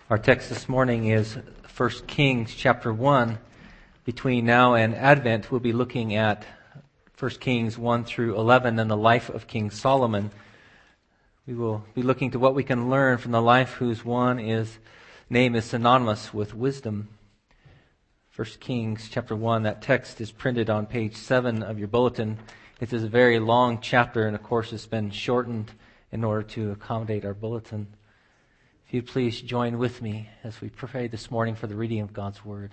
Our text this morning is 1 Kings chapter 1. Between now and Advent, we'll be looking at 1 Kings 1 through 11 and the life of King Solomon. We will be looking to what we can learn from the life whose name is synonymous with wisdom. 1 Kings chapter 1, that text is printed on page 7 of your bulletin. It is a very long chapter, and of course it's been shortened in order to accommodate our bulletin. If you'd please join with me as we pray this morning for the reading of God's Word.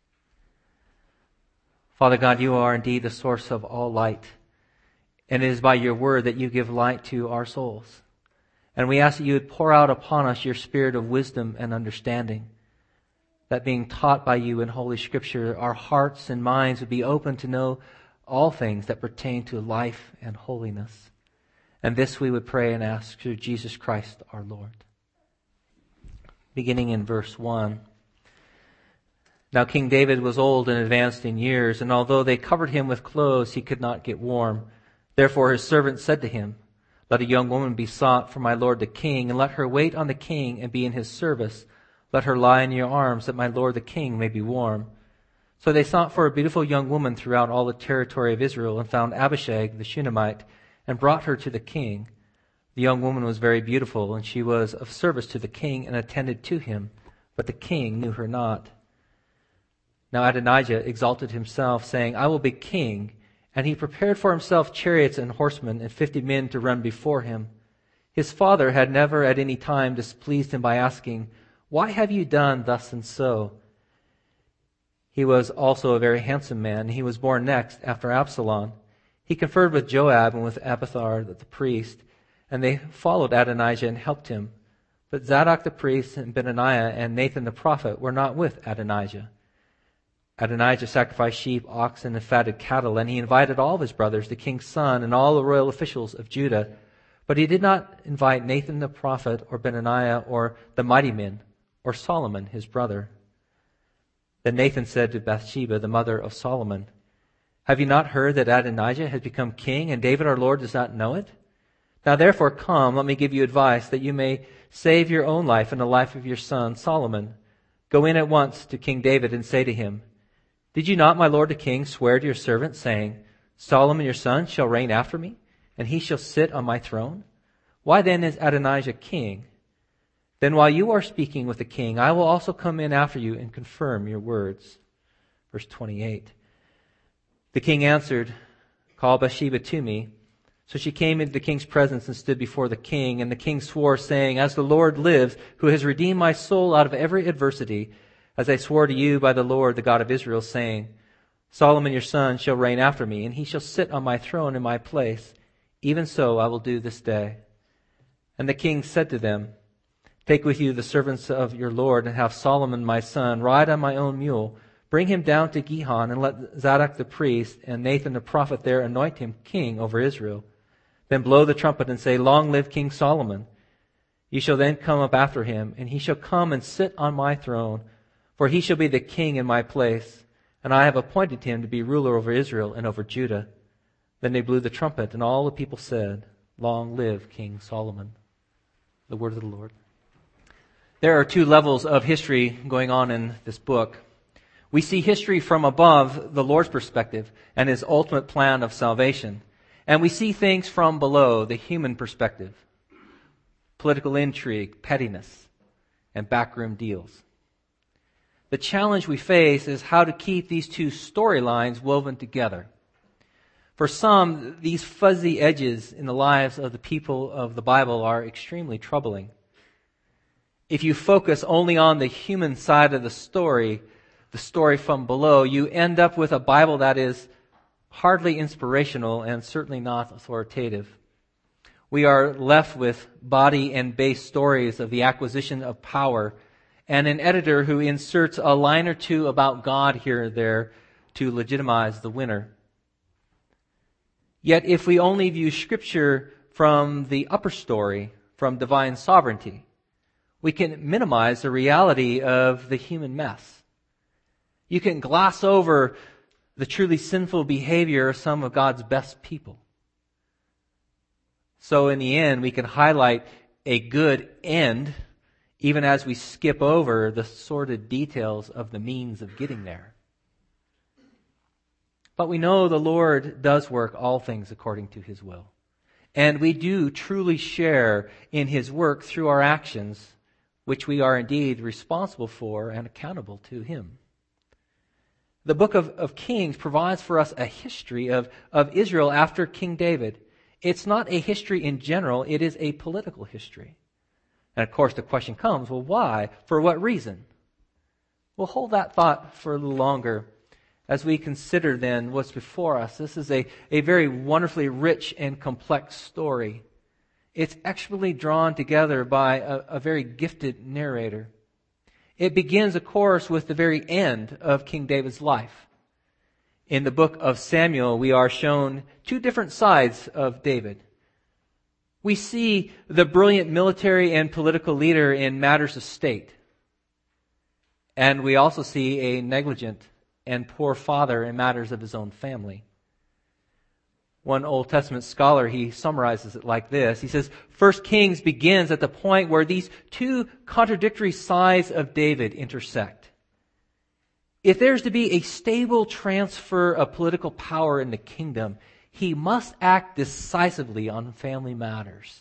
Father God, you are indeed the source of all light, and it is by your Word that you give light to our souls. And we ask that you would pour out upon us your spirit of wisdom and understanding, that being taught by you in Holy Scripture, our hearts and minds would be open to know all things that pertain to life and holiness. And this we would pray and ask through Jesus Christ our Lord. Beginning in verse 1. Now King David was old and advanced in years, and although they covered him with clothes, he could not get warm. Therefore his servant said to him, Let a young woman be sought for my lord the king, and let her wait on the king and be in his service. Let her lie in your arms, that my lord the king may be warm. So they sought for a beautiful young woman throughout all the territory of Israel, and found Abishag the Shunammite, and brought her to the king. The young woman was very beautiful, and she was of service to the king and attended to him, but the king knew her not. Now Adonijah exalted himself, saying, I will be king. And he prepared for himself chariots and horsemen, and 50 men to run before him. His father had never at any time displeased him by asking, Why have you done thus and so? He was also a very handsome man, and he was born next after Absalom. He conferred with Joab and with Abiathar the priest, and they followed Adonijah and helped him. But Zadok the priest and Benaiah and Nathan the prophet were not with Adonijah. Adonijah sacrificed sheep, oxen, and fatted cattle, and he invited all of his brothers, the king's son, and all the royal officials of Judah. But he did not invite Nathan the prophet, or Benaiah, or the mighty men, or Solomon his brother. Then Nathan said to Bathsheba, the mother of Solomon, Have you not heard that Adonijah has become king, and David our Lord does not know it? Now therefore come, let me give you advice, that you may save your own life and the life of your son Solomon. Go in at once to King David and say to him, Did you not, my lord the king, swear to your servant, saying, Solomon your son shall reign after me, and he shall sit on my throne? Why then is Adonijah king? Then while you are speaking with the king, I will also come in after you and confirm your words. Verse 28. The king answered, Call Bathsheba to me. So she came into the king's presence and stood before the king, and the king swore, saying, As the Lord lives, who has redeemed my soul out of every adversity, as I swore to you by the Lord, the God of Israel, saying, Solomon your son shall reign after me, and he shall sit on my throne in my place. Even so I will do this day. And the king said to them, Take with you the servants of your Lord, and have Solomon my son ride on my own mule. Bring him down to Gihon, and let Zadok the priest and Nathan the prophet there anoint him king over Israel. Then blow the trumpet and say, Long live King Solomon. You shall then come up after him, and he shall come and sit on my throne, for he shall be the king in my place, and I have appointed him to be ruler over Israel and over Judah. Then they blew the trumpet, and all the people said, Long live King Solomon. The word of the Lord. There are two levels of history going on in this book. We see history from above the Lord's perspective and his ultimate plan of salvation. And we see things from below, the human perspective. Political intrigue, pettiness, and backroom deals. The challenge we face is how to keep these two storylines woven together. For some, these fuzzy edges in the lives of the people of the Bible are extremely troubling. If you focus only on the human side of the story from below, you end up with a Bible that is hardly inspirational and certainly not authoritative. We are left with body and base stories of the acquisition of power and an editor who inserts a line or two about God here and there to legitimize the winner. Yet if we only view Scripture from the upper story, from divine sovereignty, we can minimize the reality of the human mess. You can gloss over the truly sinful behavior of some of God's best people. So in the end, we can highlight a good end even as we skip over the sordid details of the means of getting there. But we know the Lord does work all things according to His will. And we do truly share in His work through our actions, which we are indeed responsible for and accountable to Him. The book of Kings provides for us a history of Israel after King David. It's not a history in general, it is a political history. And of course the question comes, well, why? For what reason? We'll hold that thought for a little longer as we consider then what's before us. This is a very wonderfully rich and complex story. It's expertly drawn together by a very gifted narrator. It begins, of course, with the very end of King David's life. In the book of Samuel, we are shown two different sides of David. We see the brilliant military and political leader in matters of state. And we also see a negligent and poor father in matters of his own family. One Old Testament scholar, he summarizes it like this. He says, 1 Kings begins at the point where these two contradictory sides of David intersect. If there's to be a stable transfer of political power in the kingdom, he must act decisively on family matters.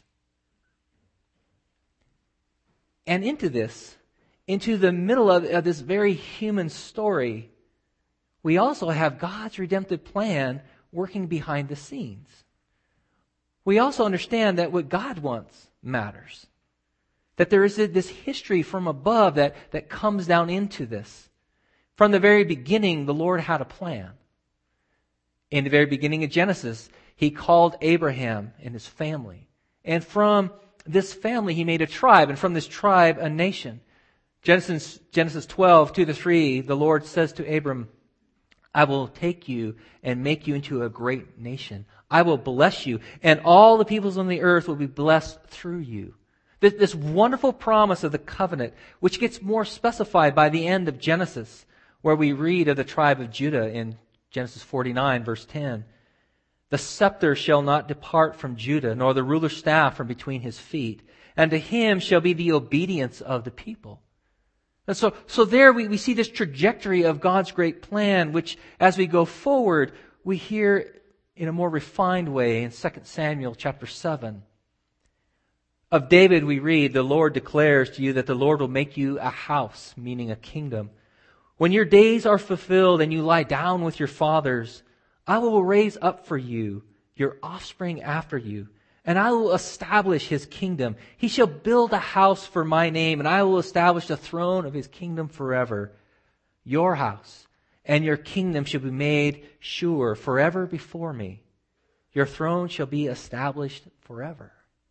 And into the middle of this very human story, we also have God's redemptive plan working behind the scenes. We also understand that what God wants matters. That there is this history from above that comes down into this. From the very beginning, the Lord had a plan. In the very beginning of Genesis, He called Abraham and his family. And from this family, He made a tribe. And from this tribe, a nation. Genesis 12, 2-3, the Lord says to Abram, I will take you and make you into a great nation. I will bless you, and all the peoples on the earth will be blessed through you. This wonderful promise of the covenant, which gets more specified by the end of Genesis, where we read of the tribe of Judah in Genesis 49, verse 10. The scepter shall not depart from Judah, nor the ruler's staff from between his feet, and to him shall be the obedience of the people. And so there we see this trajectory of God's great plan, which as we go forward, we hear in a more refined way in 2 Samuel chapter 7. Of David we read, the Lord declares to you that the Lord will make you a house, meaning a kingdom. When your days are fulfilled and you lie down with your fathers, I will raise up for you your offspring after you, and I will establish His kingdom. He shall build a house for my name, and I will establish the throne of His kingdom forever. Your house and your kingdom shall be made sure forever before me. Your throne shall be established forever.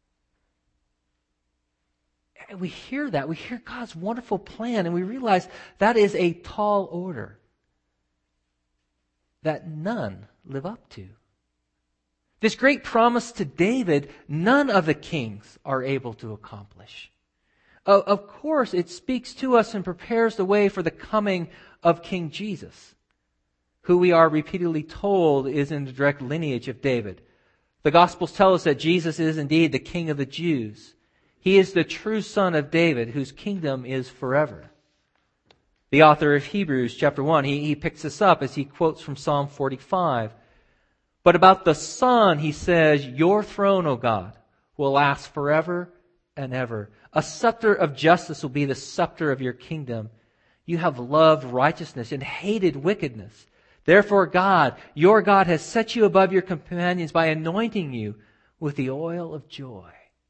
And we hear that. We hear God's wonderful plan, and we realize that is a tall order that none live up to. This great promise to David, none of the kings are able to accomplish. Of course, it speaks to us and prepares the way for the coming of King Jesus, who we are repeatedly told is in the direct lineage of David. The Gospels tell us that Jesus is indeed the King of the Jews. He is the true Son of David, whose kingdom is forever. The author of Hebrews chapter 1, he picks this up as he quotes from Psalm 45. But about the Son, he says, your throne, O God, will last forever and ever. A scepter of justice will be the scepter of your kingdom. You have loved righteousness and hated wickedness. Therefore God, your God, has set you above your companions by anointing you with the oil of joy.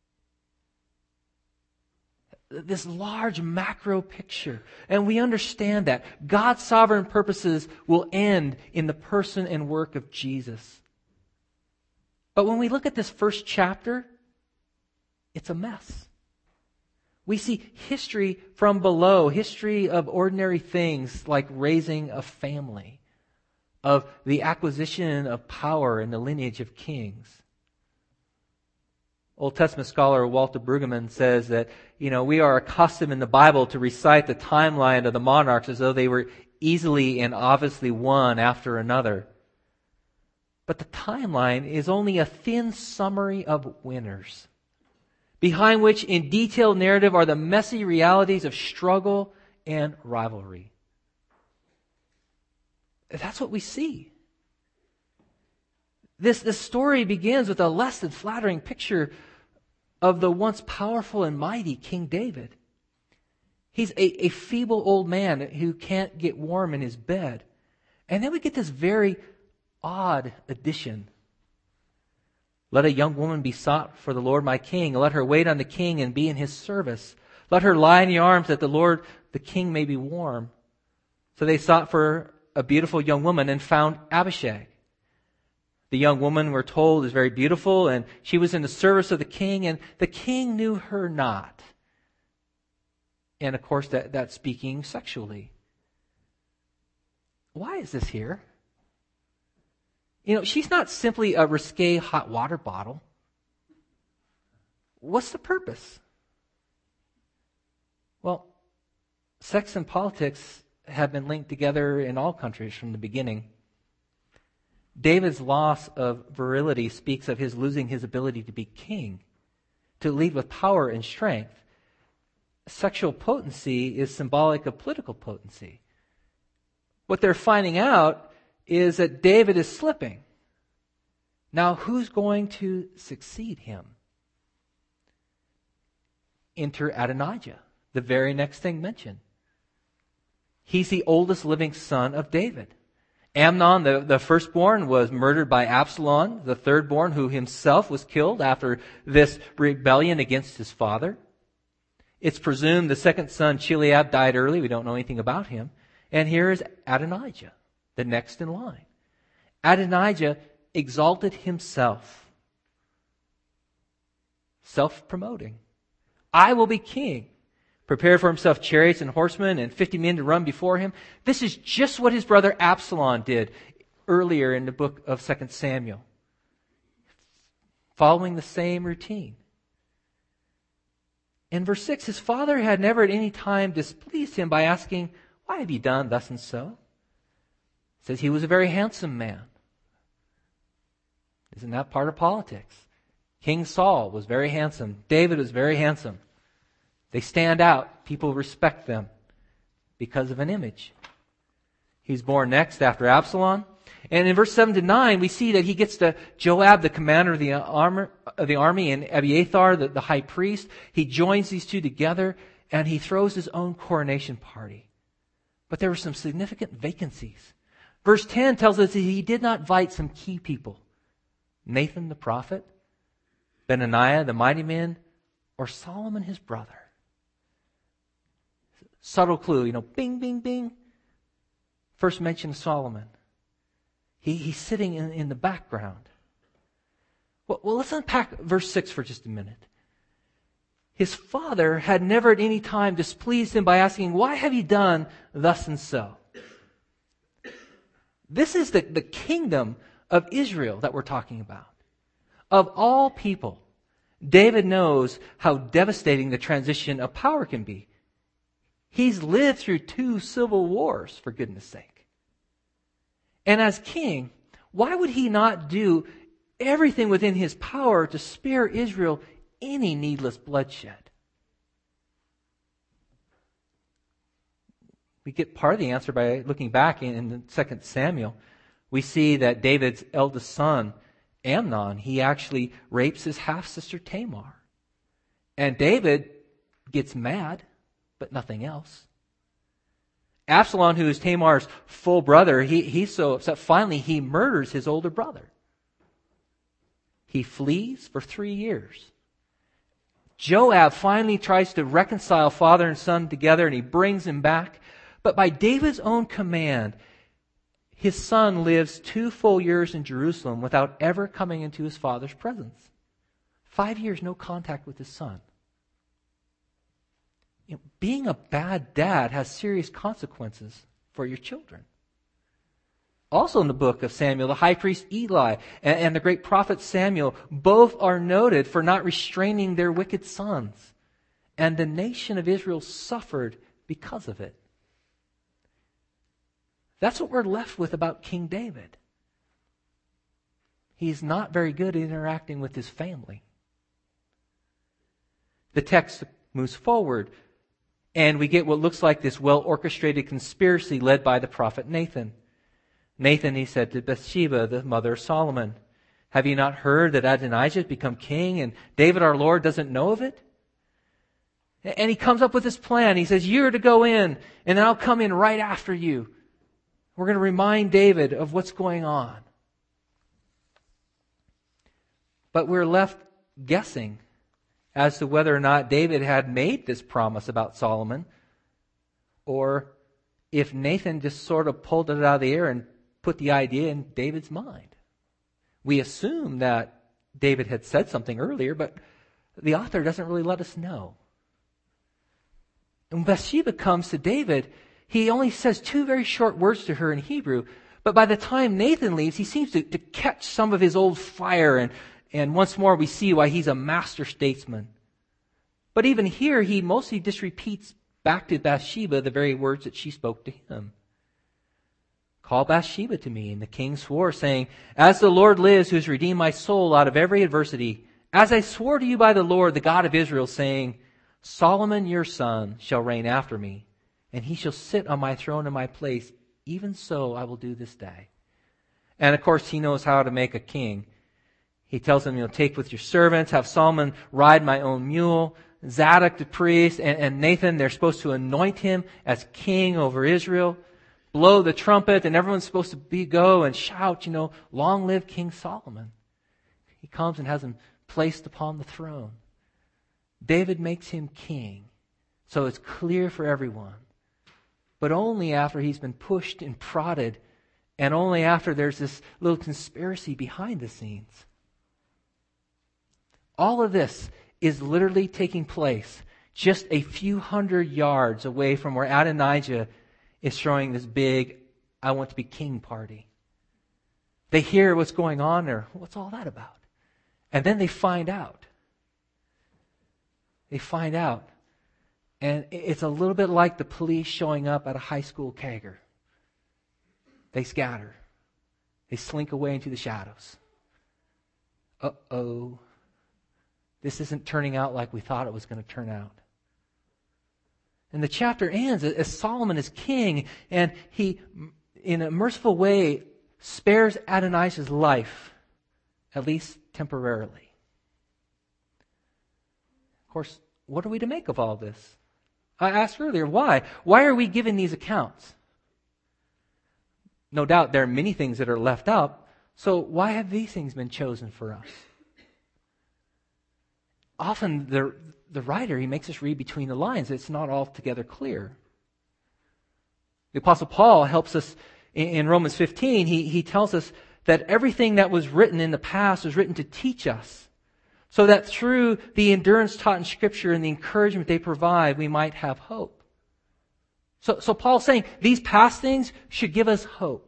This large macro picture. And we understand that God's sovereign purposes will end in the person and work of Jesus. But when we look at this first chapter, it's a mess. We see history from below, history of ordinary things like raising a family, of the acquisition of power in the lineage of kings. Old Testament scholar Walter Brueggemann says that, we are accustomed in the Bible to recite the timeline of the monarchs as though they were easily and obviously one after another. But the timeline is only a thin summary of winners. behind which in detailed narrative are the messy realities of struggle and rivalry. That's what we see. This story begins with a less than flattering picture of the once powerful and mighty King David. He's a feeble old man who can't get warm in his bed. And then we get this very odd addition. Let a young woman be sought for the Lord my king. Let her wait on the king and be in his service. Let her lie in the arms that the Lord, the king, may be warm. So they sought for a beautiful young woman and found Abishag. The young woman, we're told, is very beautiful, and she was in the service of the king, and the king knew her not. And of course, that's speaking sexually. Why is this here? She's not simply a risque hot water bottle. What's the purpose? Well, sex and politics have been linked together in all countries from the beginning. David's loss of virility speaks of his losing his ability to be king, to lead with power and strength. Sexual potency is symbolic of political potency. What they're finding out is that David is slipping. Now, who's going to succeed him? Enter Adonijah, the very next thing mentioned. He's the oldest living son of David. Amnon, the firstborn, was murdered by Absalom, the thirdborn, who himself was killed after this rebellion against his father. It's presumed the second son, Chileab, died early. We don't know anything about him. And here is Adonijah, the next in line. Adonijah exalted himself, self-promoting. I will be king. Prepared for himself chariots and horsemen and 50 men to run before him. This is just what his brother Absalom did earlier in the book of 2 Samuel. Following the same routine. In verse 6, his father had never at any time displeased him by asking, why have you done thus and so? It says he was a very handsome man. Isn't that part of politics? King Saul was very handsome. David was very handsome. They stand out. People respect them because of an image. He's born next after Absalom. And in verse 7 to 9, we see that he gets to Joab, the commander of the army, and Abiathar, the high priest. He joins these two together, and he throws his own coronation party. But there were some significant vacancies. Verse 10 tells us that he did not invite some key people. Nathan the prophet, Benaniah the mighty man, or Solomon his brother. Subtle clue, bing, bing, bing. First mention of Solomon. He's sitting in the background. Well, let's unpack verse 6 for just a minute. His father had never at any time displeased him by asking, why have you done thus and so? This is the kingdom of Israel that we're talking about. Of all people, David knows how devastating the transition of power can be. He's lived through 2 civil wars, for goodness sake. And as king, why would he not do everything within his power to spare Israel any needless bloodshed? We get part of the answer by looking back in 2 Samuel. We see that David's eldest son, Amnon, he actually rapes his half-sister Tamar. And David gets mad, but nothing else. Absalom, who is Tamar's full brother, he's so upset. Finally, he murders his older brother. He flees for 3 years. Joab finally tries to reconcile father and son together, and he brings him back. But by David's own command, his son lives 2 full years in Jerusalem without ever coming into his father's presence. 5 years, no contact with his son. Being a bad dad has serious consequences for your children. Also in the book of Samuel, the high priest Eli and the great prophet Samuel both are noted for not restraining their wicked sons. And the nation of Israel suffered because of it. That's what we're left with about King David. He's not very good at interacting with his family. the text moves forward, and we get what looks like this well-orchestrated conspiracy led by the prophet Nathan. Nathan, he said to Bathsheba, the mother of Solomon, "Have you not heard that Adonijah has become king, and David our Lord doesn't know of it?" And he comes up with this plan. He says, "You're to go in, and then I'll come in right after you. We're going to remind David of what's going on." But we're left guessing as to whether or not David had made this promise about Solomon, or if Nathan just sort of pulled it out of the air and put the idea in David's mind. We assume that David had said something earlier, but the author doesn't really let us know. And when Bathsheba comes to David, he only says 2 very short words to her in Hebrew, but by the time Nathan leaves, he seems to catch some of his old fire, and once more we see why he's a master statesman. But even here, he mostly just repeats back to Bathsheba the very words that she spoke to him. "Call Bathsheba to me." And the king swore, saying, "As the Lord lives, who has redeemed my soul out of every adversity, as I swore to you by the Lord, the God of Israel, saying, Solomon your son shall reign after me, and he shall sit on my throne in my place. Even so I will do this day." And of course, he knows how to make a king. He tells them, "Take with your servants, have Solomon ride my own mule." Zadok the priest and Nathan, they're supposed to anoint him as king over Israel. Blow the trumpet, and everyone's supposed to go and shout, "Long live King Solomon." He comes and has him placed upon the throne. David makes him king, so it's clear for everyone. But only after he's been pushed and prodded, and only after there's this little conspiracy behind the scenes. All of this is literally taking place just a few hundred yards away from where Adonijah is throwing this big "I want to be king" party. They hear what's going on there. What's all that about? And then they find out. And it's a little bit like the police showing up at a high school kegger. They scatter. They slink away into the shadows. Uh-oh. This isn't turning out like we thought it was going to turn out. And the chapter ends as Solomon is king, and he, in a merciful way, spares Adonijah's life, at least temporarily. Of course, what are we to make of all this? I asked earlier, why? Why are we given these accounts? No doubt there are many things that are left out, so why have these things been chosen for us? Often the writer, he makes us read between the lines. It's not altogether clear. The Apostle Paul helps us in Romans 15. He tells us that everything that was written in the past was written to teach us, so that through the endurance taught in Scripture and the encouragement they provide, we might have hope. So Paul's saying these past things should give us hope.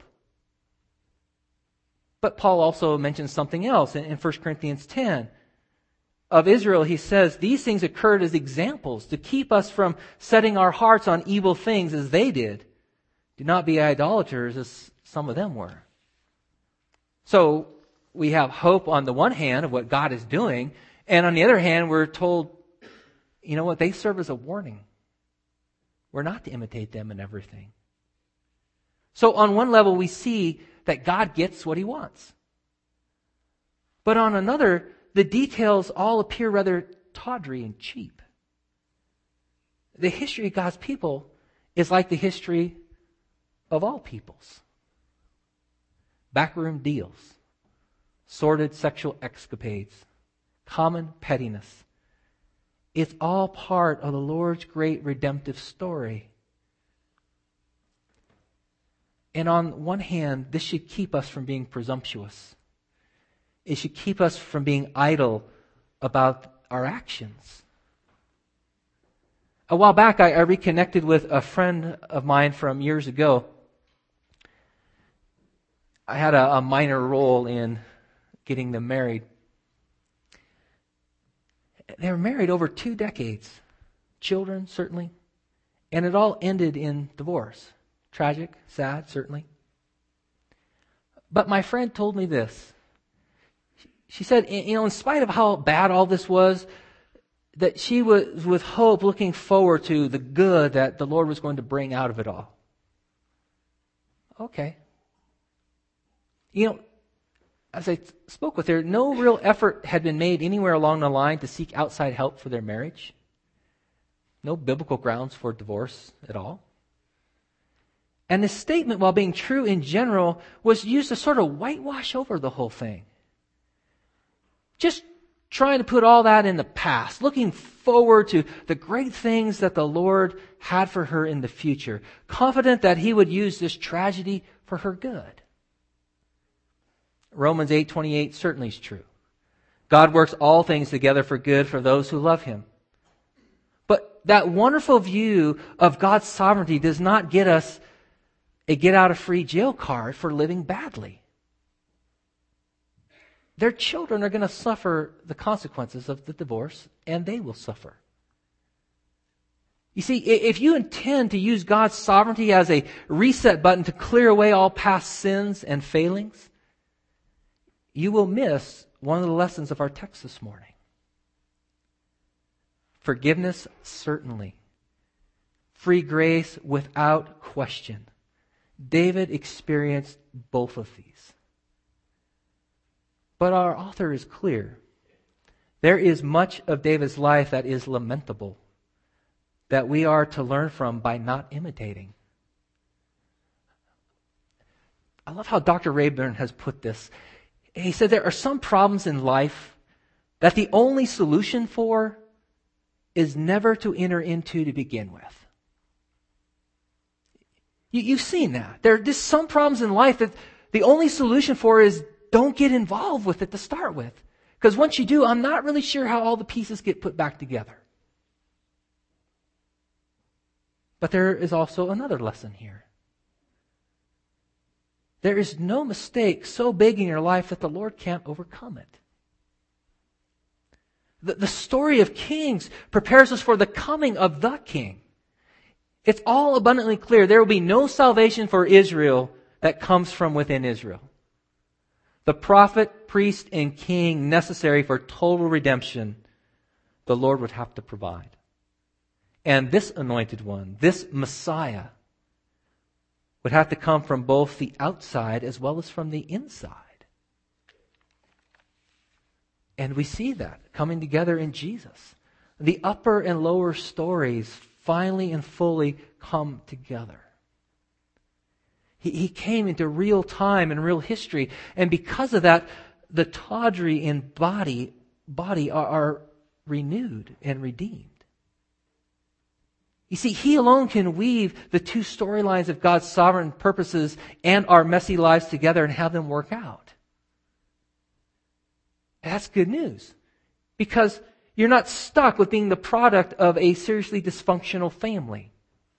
But Paul also mentions something else in 1 Corinthians 10. Of Israel, he says, these things occurred as examples to keep us from setting our hearts on evil things as they did. Do not be idolaters as some of them were. So we have hope on the one hand of what God is doing, and on the other hand, we're told, they serve as a warning. We're not to imitate them in everything. So on one level, we see that God gets what he wants. But on another, the details all appear rather tawdry and cheap. The history of God's people is like the history of all peoples. Backroom deals, sordid sexual escapades, common pettiness. It's all part of the Lord's great redemptive story. And on one hand, this should keep us from being presumptuous. It should keep us from being idle about our actions. A while back, I reconnected with a friend of mine from years ago. I had a minor role in getting them married. They were married over 2 decades. Children, certainly. And it all ended in divorce. Tragic, sad, certainly. But my friend told me this. She said, in spite of how bad all this was, that she was with hope looking forward to the good that the Lord was going to bring out of it all. Okay. As I spoke with her, no real effort had been made anywhere along the line to seek outside help for their marriage. No biblical grounds for divorce at all. And this statement, while being true in general, was used to sort of whitewash over the whole thing. Just trying to put all that in the past, looking forward to the great things that the Lord had for her in the future, confident that He would use this tragedy for her good. Romans 8:28 certainly is true. God works all things together for good for those who love Him. But that wonderful view of God's sovereignty does not get us a get-out-of-free-jail card for living badly. Their children are going to suffer the consequences of the divorce, and they will suffer. You see, if you intend to use God's sovereignty as a reset button to clear away all past sins and failings, you will miss one of the lessons of our text this morning. Forgiveness, certainly. Free grace, without question. David experienced both of these. But our author is clear. There is much of David's life that is lamentable, that we are to learn from by not imitating. I love how Dr. Rayburn has put this. He said there are some problems in life that the only solution for is never to enter into to begin with. You've seen that. There are just some problems in life that the only solution for is don't get involved with it to start with. Because once you do, I'm not really sure how all the pieces get put back together. But there is also another lesson here. There is no mistake so big in your life that the Lord can't overcome it. The story of Kings prepares us for the coming of the King. It's all abundantly clear. There will be no salvation for Israel that comes from within Israel. The prophet, priest, and king necessary for total redemption, the Lord would have to provide. And this anointed one, this Messiah, would have to come from both the outside as well as from the inside. And we see that coming together in Jesus. The upper and lower stories finally and fully come together. He came into real time and real history. And because of that, the tawdry in body are renewed and redeemed. You see, He alone can weave the two storylines of God's sovereign purposes and our messy lives together and have them work out. That's good news. Because you're not stuck with being the product of a seriously dysfunctional family.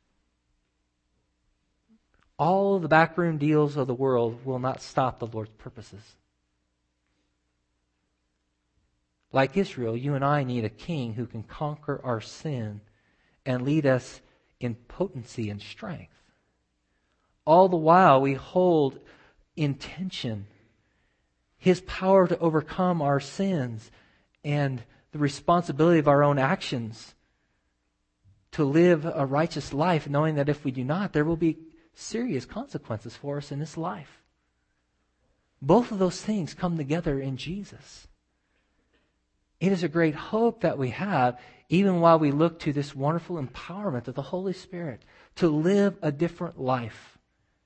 All of the backroom deals of the world will not stop the Lord's purposes. Like Israel, you and I need a king who can conquer our sin and lead us in potency and strength. All the while we hold in tension His power to overcome our sins and the responsibility of our own actions to live a righteous life, knowing that if we do not, there will be serious consequences for us in this life. Both of those things come together in Jesus. It is a great hope that we have, even while we look to this wonderful empowerment of the Holy Spirit to live a different life.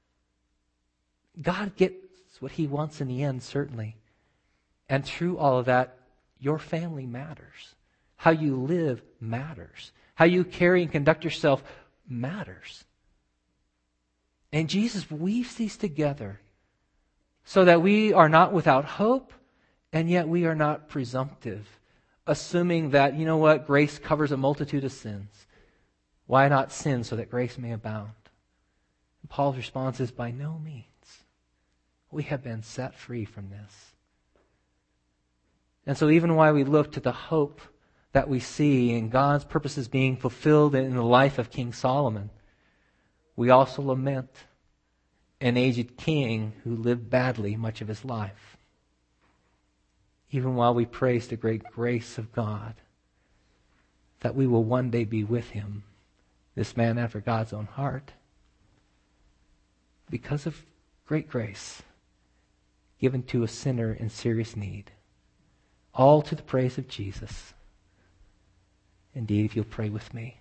God gets what He wants in the end, certainly. And through all of that, your family matters. How you live matters. How you carry and conduct yourself matters. And Jesus weaves these together so that we are not without hope, and yet we are not presumptive, assuming that, you know what, grace covers a multitude of sins. Why not sin so that grace may abound? And Paul's response is, by no means. We have been set free from this. And so even while we look to the hope that we see in God's purposes being fulfilled in the life of King Solomon, we also lament an aged king who lived badly much of his life. Even while we praise the great grace of God, that we will one day be with him, this man after God's own heart, because of great grace given to a sinner in serious need. All to the praise of Jesus. Indeed, if you'll pray with me.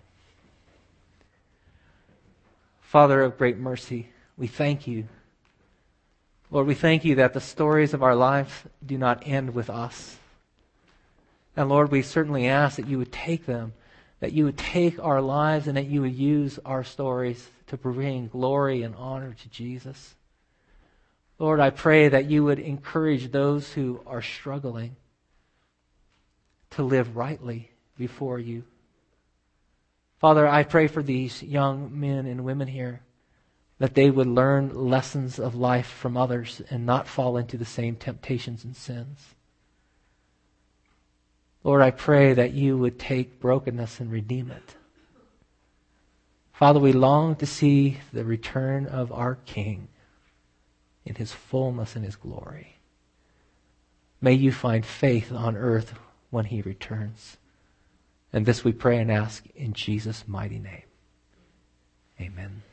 Father of great mercy, we thank you. Lord, we thank you that the stories of our life do not end with us. And Lord, we certainly ask that you would take them, that you would take our lives and that you would use our stories to bring glory and honor to Jesus. Lord, I pray that you would encourage those who are struggling to live rightly before you. Father, I pray for these young men and women here, that they would learn lessons of life from others and not fall into the same temptations and sins. Lord, I pray that you would take brokenness and redeem it. Father, we long to see the return of our King in his fullness and his glory. May you find faith on earth when he returns. And this we pray and ask in Jesus' mighty name. Amen.